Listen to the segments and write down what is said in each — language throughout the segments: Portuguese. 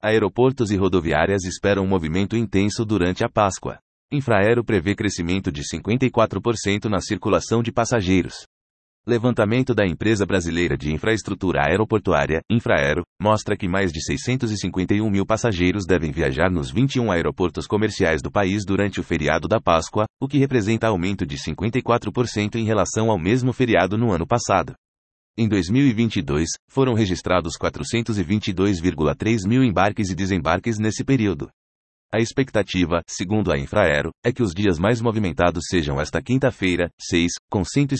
Aeroportos e rodoviárias esperam um movimento intenso durante a Páscoa. Infraero prevê crescimento de 54% na circulação de passageiros. Levantamento da Empresa Brasileira de Infraestrutura Aeroportuária, Infraero, mostra que mais de 651 mil passageiros devem viajar nos 21 aeroportos comerciais do país durante o feriado da Páscoa, o que representa aumento de 54% em relação ao mesmo feriado no ano passado. Em 2022, foram registrados 422,3 mil embarques e desembarques nesse período. A expectativa, segundo a Infraero, é que os dias mais movimentados sejam esta quinta-feira, 6, com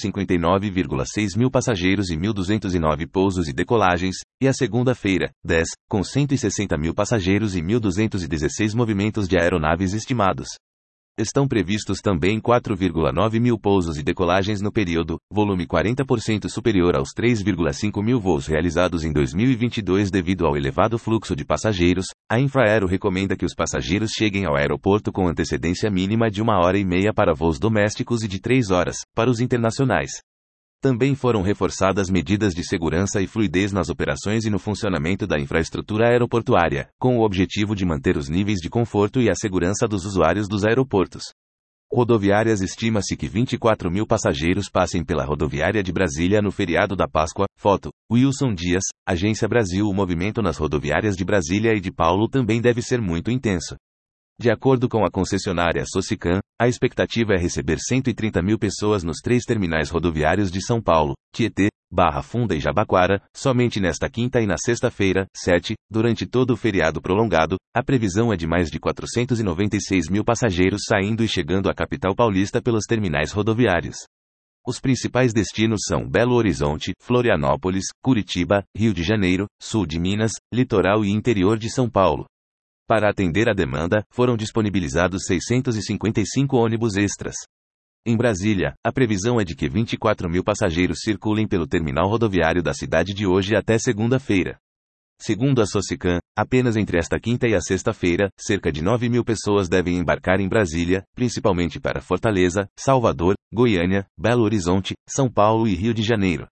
159,6 mil passageiros e 1.209 pousos e decolagens, e a segunda-feira, 10, com 160 mil passageiros e 1.216 movimentos de aeronaves estimados. Estão previstos também 4,9 mil pousos e decolagens no período, volume 40% superior aos 3,5 mil voos realizados em 2022 devido ao elevado fluxo de passageiros. A Infraero recomenda que os passageiros cheguem ao aeroporto com antecedência mínima de 1h30 para voos domésticos e de 3 horas para os internacionais. Também foram reforçadas medidas de segurança e fluidez nas operações e no funcionamento da infraestrutura aeroportuária, com o objetivo de manter os níveis de conforto e a segurança dos usuários dos aeroportos. Rodoviárias estima-se que 24 mil passageiros passem pela rodoviária de Brasília no feriado da Páscoa. Foto: Wilson Dias, Agência Brasil. O movimento nas rodoviárias de Brasília e de Paulo também deve ser muito intenso. De acordo com a concessionária Socicam, a expectativa é receber 130 mil pessoas nos 3 terminais rodoviários de São Paulo, Tietê, Barra Funda e Jabaquara, somente nesta quinta e na sexta-feira, 7, durante todo o feriado prolongado. A previsão é de mais de 496 mil passageiros saindo e chegando à capital paulista pelos terminais rodoviários. Os principais destinos são Belo Horizonte, Florianópolis, Curitiba, Rio de Janeiro, sul de Minas, litoral e interior de São Paulo. Para atender a demanda, foram disponibilizados 655 ônibus extras. Em Brasília, a previsão é de que 24 mil passageiros circulem pelo terminal rodoviário da cidade de hoje até segunda-feira. Segundo a Socicam, apenas entre esta quinta e a sexta-feira, cerca de 9 mil pessoas devem embarcar em Brasília, principalmente para Fortaleza, Salvador, Goiânia, Belo Horizonte, São Paulo e Rio de Janeiro.